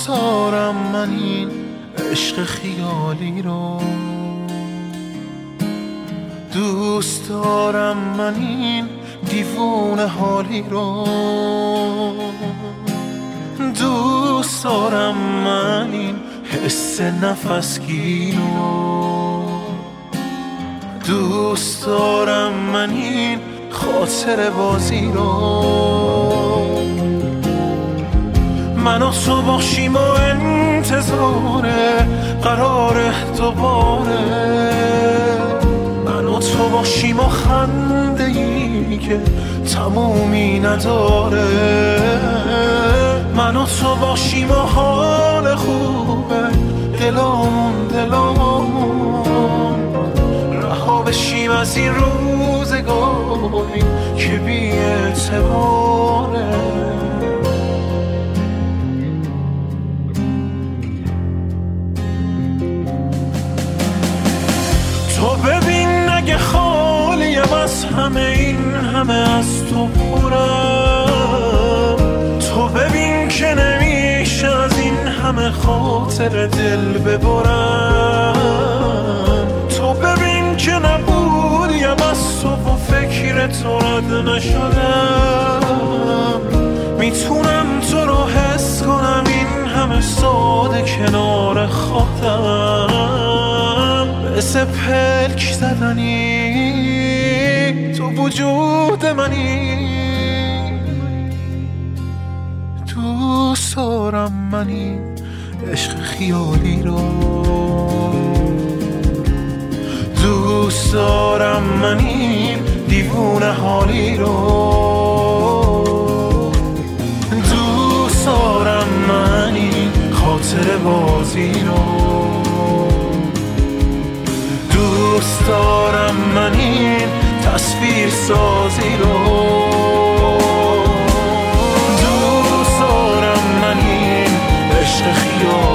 دوست دارم من این عشق خیالی رو، دوست دارم من این دیوونه حالی رو، دوست دارم من این حس نفسگیر رو، دوست دارم من این خاطر بازی رو. من و تو باشیم و انتظار قرار دوباره، من و تو باشیم و خنده ای که تمومی نداره، من و تو باشیم و حال خوبه دلامون رها بشیم از این روزگاری که بی اعتباره. تو ببین اگه خالیم از همه این همه از تو پرم، تو ببین که نمیشه از این همه خاطر دل ببرم، تو ببین که نبودیم از تو و فکر تو رد نشدم، میتونم تو رو حس کنم این همه ساده کنار خودم، مثل پلک زدنی تو وجود منی. دوست دارم من این عشق خیالی رو، دوست دارم من این دیوونه حالی رو، دوست دارم من این خاطر بازی رو، دوست دارم من این تصویر سازی رو، دوست دارم من این عشق خیال